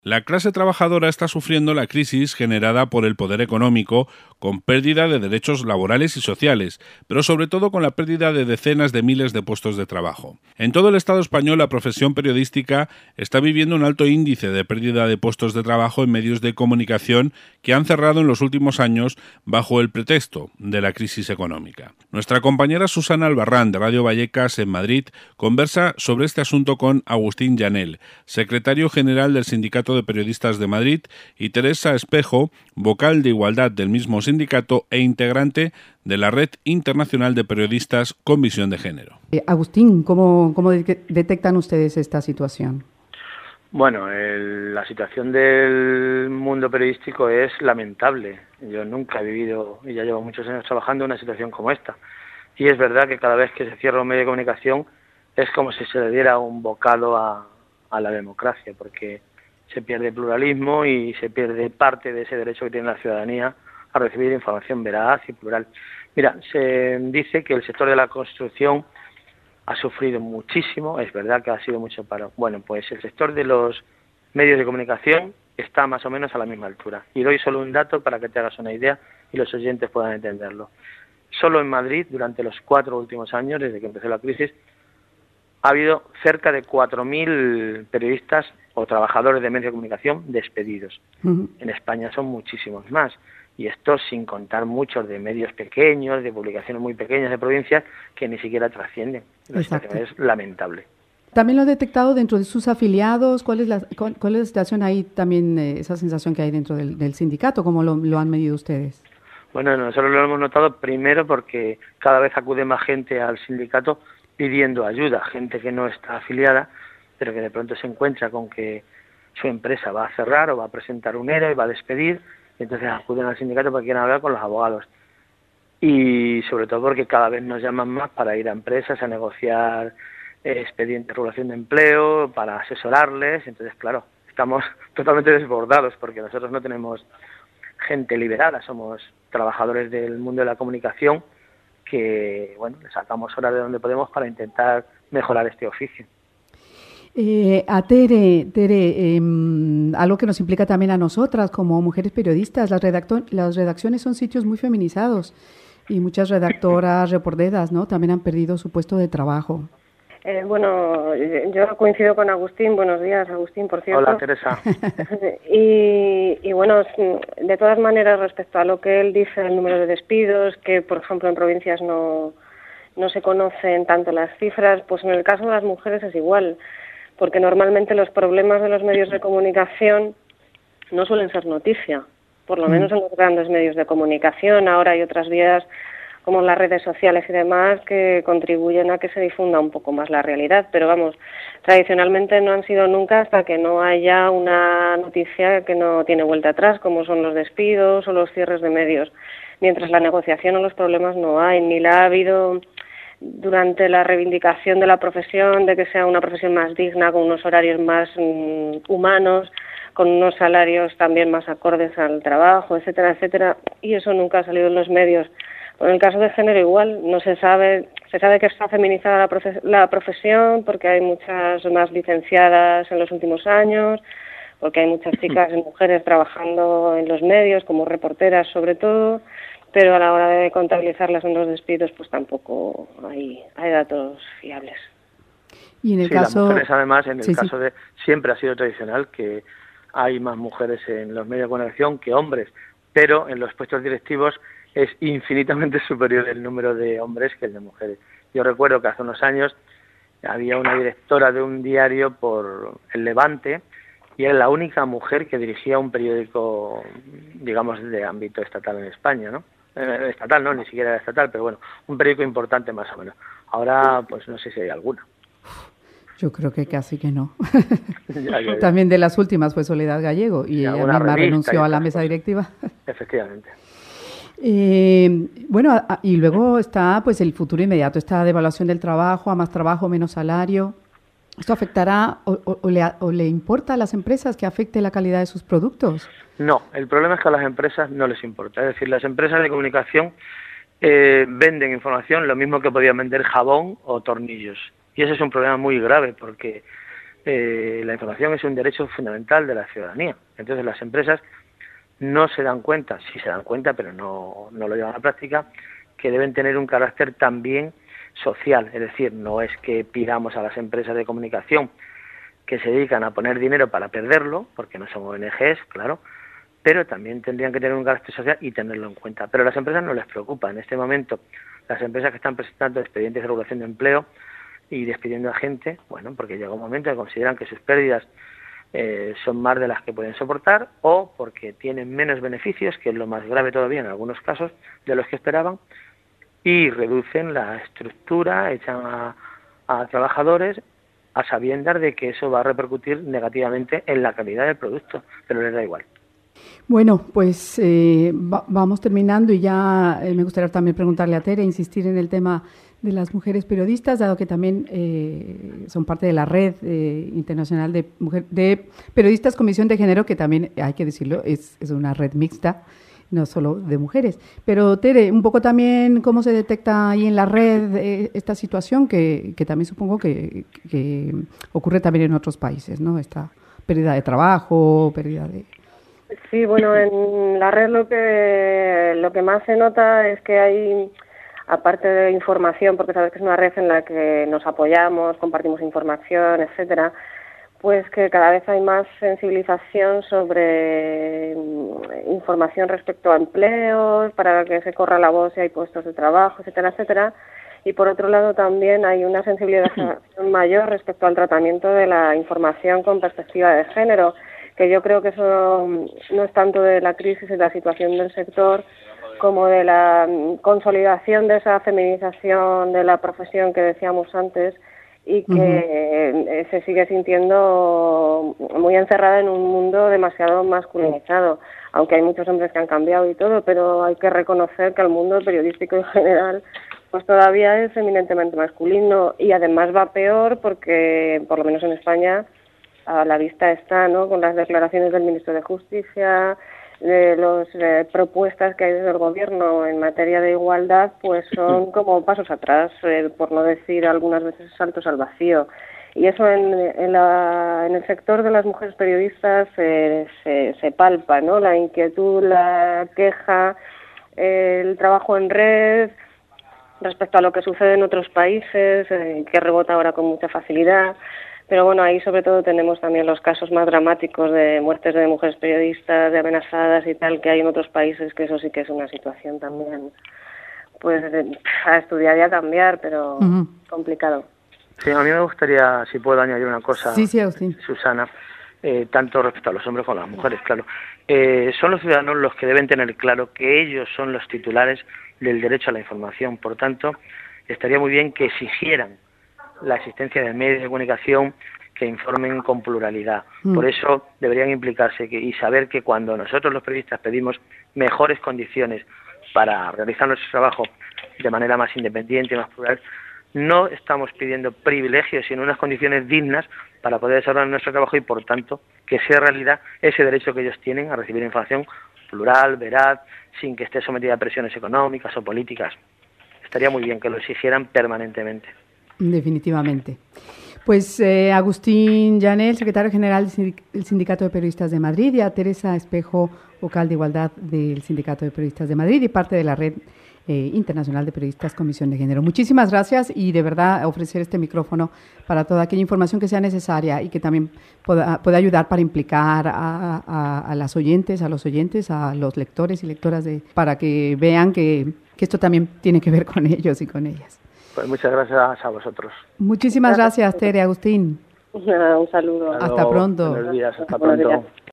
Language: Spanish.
La clase trabajadora está sufriendo la crisis generada por el poder económico, con pérdida de derechos laborales y sociales, pero sobre todo con la pérdida de decenas de miles de puestos de trabajo. En todo el Estado español, la profesión periodística está viviendo un alto índice de pérdida de puestos de trabajo en medios de comunicación que han cerrado en los últimos años bajo el pretexto de la crisis económica. Nuestra compañera Susana Albarrán, de Radio Vallecas en Madrid, conversa sobre este asunto con Agustín Llanel, secretario general del Sindicato de Periodistas de Madrid, y Teresa Espejo, vocal de igualdad del mismo sindicato e integrante de la Red Internacional de Periodistas con Visión de Género. Agustín, ¿cómo detectan ustedes esta situación? Bueno, la situación del mundo periodístico es lamentable. Yo nunca he vivido, y ya llevo muchos años trabajando, en una situación como esta. Y es verdad que cada vez que se cierra un medio de comunicación es como si se le diera un bocado a la democracia, porque se pierde pluralismo y se pierde parte de ese derecho que tiene la ciudadanía a recibir información veraz y plural. Mira, se dice que el sector de la construcción ha sufrido muchísimo, es verdad que ha sido mucho paro. Bueno, pues el sector de los medios de comunicación está más o menos a la misma altura. Y doy solo un dato para que te hagas una idea y los oyentes puedan entenderlo. Solo en Madrid, durante los 4 últimos años, desde que empezó la crisis, ha habido cerca de 4.000 periodistas o trabajadores de medios de comunicación despedidos. En España son muchísimos más. Y esto sin contar muchos de medios pequeños, de publicaciones muy pequeñas de provincias que ni siquiera trascienden. La situación es lamentable. ¿También lo ha detectado dentro de sus afiliados? ¿Cuál es la situación ahí también, esa sensación que hay dentro del sindicato? ¿Cómo lo han medido ustedes? Bueno, nosotros lo hemos notado primero porque cada vez acude más gente al sindicato pidiendo ayuda, gente que no está afiliada, pero que de pronto se encuentra con que su empresa va a cerrar o va a presentar un ERE y va a despedir, y entonces acuden al sindicato porque quieren hablar con los abogados. Y sobre todo porque cada vez nos llaman más para ir a empresas a negociar expedientes de regulación de empleo, para asesorarles. Entonces, claro, estamos totalmente desbordados porque nosotros no tenemos gente liberada, somos trabajadores del mundo de la comunicación que, bueno, le sacamos horas de donde podemos para intentar mejorar este oficio. A Tere, algo que nos implica también a nosotras como mujeres periodistas, las redacciones son sitios muy feminizados y muchas redactoras, reporteras, ¿no?, también han perdido su puesto de trabajo. Bueno, yo coincido con Agustín. Buenos días, Agustín, por cierto. Hola, Teresa. Y bueno, de todas maneras, respecto a lo que él dice, el número de despidos, que por ejemplo en provincias no se conocen tanto las cifras, pues en el caso de las mujeres es igual, porque normalmente los problemas de los medios de comunicación no suelen ser noticia, por lo menos en los grandes medios de comunicación. Ahora hay otras vías como las redes sociales y demás que contribuyen a que se difunda un poco más la realidad, pero vamos, tradicionalmente no han sido nunca hasta que no haya una noticia que no tiene vuelta atrás, como son los despidos o los cierres de medios. Mientras la negociación o los problemas no hay, ni la ha habido durante la reivindicación de la profesión, de que sea una profesión más digna, con unos horarios más humanos, con unos salarios también más acordes al trabajo, etcétera, etcétera, y eso nunca ha salido en los medios. En el caso de género igual, no se sabe que está feminizada la profesión porque hay muchas más licenciadas en los últimos años, porque hay muchas chicas y mujeres trabajando en los medios como reporteras sobre todo, pero a la hora de contabilizarlas en los despidos pues tampoco hay datos fiables. Y en el caso... las mujeres además, en el caso de... Siempre ha sido tradicional que hay más mujeres en los medios de comunicación que hombres, pero en los puestos directivos es infinitamente superior el número de hombres que el de mujeres. Yo recuerdo que hace unos años había una directora de un diario por el Levante y era la única mujer que dirigía un periódico, digamos, de ámbito estatal en España, ¿no? Estatal no, ni siquiera era estatal, pero bueno, un periódico importante más o menos. Ahora, pues no sé si hay alguna. Yo creo que casi que no. Ya. También de las últimas fue Soledad Gallego y ella misma renunció a la mesa directiva. Efectivamente. Bueno, y luego está pues el futuro inmediato, esta devaluación del trabajo, a más trabajo, menos salario. ¿Esto afectará o le importa a las empresas que afecte la calidad de sus productos? No, el problema es que a las empresas no les importa. Es decir, las empresas de comunicación venden información lo mismo que podían vender jabón o tornillos. Y ese es un problema muy grave porque la información es un derecho fundamental de la ciudadanía. Entonces las empresas no se dan cuenta, sí se dan cuenta, pero no lo llevan a la práctica, que deben tener un carácter también social. Es decir, no es que pidamos a las empresas de comunicación que se dedican a poner dinero para perderlo, porque no son ONGs, claro, pero también tendrían que tener un carácter social y tenerlo en cuenta. Pero a las empresas no les preocupa. En este momento, las empresas que están presentando expedientes de regulación de empleo y despidiendo a gente, bueno, porque llega un momento que consideran que sus pérdidas son más de las que pueden soportar, o porque tienen menos beneficios, que es lo más grave todavía en algunos casos, de los que esperaban, y reducen la estructura, echan a trabajadores a sabiendas de que eso va a repercutir negativamente en la calidad del producto, pero les da igual. Bueno, pues vamos terminando y ya me gustaría también preguntarle a Tere, insistir en el tema de las mujeres periodistas, dado que también son parte de la red internacional de periodistas con visión de género, que también, hay que decirlo, es una red mixta, no solo de mujeres. Pero Tere, un poco también cómo se detecta ahí en la red esta situación que también supongo que ocurre también en otros países, ¿no? Esta pérdida de trabajo, pérdida de... Sí, bueno, en la red lo que más se nota es que hay, aparte de información, porque sabes que es una red en la que nos apoyamos, compartimos información, etcétera, pues que cada vez hay más sensibilización sobre información respecto a empleos, para que se corra la voz si hay puestos de trabajo, etcétera, etcétera. Y por otro lado también hay una sensibilización mayor respecto al tratamiento de la información con perspectiva de género, que yo creo que eso no es tanto de la crisis y la situación del sector como de la consolidación de esa feminización de la profesión que decíamos antes, y que se sigue sintiendo muy encerrada en un mundo demasiado masculinizado, aunque hay muchos hombres que han cambiado y todo, pero hay que reconocer que el mundo periodístico en general pues todavía es eminentemente masculino, y además va peor porque, por lo menos en España, a la vista está, ¿no?, con las declaraciones del ministro de Justicia, de las propuestas que hay desde el gobierno en materia de igualdad, pues son como pasos atrás, por no decir algunas veces saltos al vacío. Y eso en el sector de las mujeres periodistas se palpa, ¿no? La inquietud, la queja, el trabajo en red respecto a lo que sucede en otros países, que rebota ahora con mucha facilidad. Pero bueno, ahí sobre todo tenemos también los casos más dramáticos de muertes de mujeres periodistas, de amenazadas y tal, que hay en otros países, que eso sí que es una situación también, pues, a estudiar y a cambiar, pero complicado. Sí, a mí me gustaría, si puedo añadir una cosa, sí, Agustín. Susana, tanto respecto a los hombres como a las mujeres, claro. Son los ciudadanos los que deben tener claro que ellos son los titulares del derecho a la información. Por tanto, estaría muy bien que exigieran la existencia de medios de comunicación que informen con pluralidad. Por eso deberían implicarse y saber que cuando nosotros los periodistas pedimos mejores condiciones para realizar nuestro trabajo de manera más independiente y más plural, no estamos pidiendo privilegios, sino unas condiciones dignas para poder desarrollar nuestro trabajo y, por tanto, que sea realidad ese derecho que ellos tienen a recibir información plural, veraz, sin que esté sometida a presiones económicas o políticas. Estaría muy bien que lo exigieran permanentemente. Definitivamente. Pues Agustín Llanel, secretario general del Sindicato de Periodistas de Madrid, y a Teresa Espejo, vocal de Igualdad del Sindicato de Periodistas de Madrid y parte de la Red Internacional de Periodistas con Visión de Género. Muchísimas gracias, y de verdad ofrecer este micrófono para toda aquella información que sea necesaria y que también pueda ayudar para implicar a las oyentes, a los oyentes, a los lectores y lectoras, para que vean que esto también tiene que ver con ellos y con ellas. Pues muchas gracias a vosotros. Muchísimas gracias, Tere, Agustín. Un saludo. Hasta pronto. Buenos días, hasta pronto.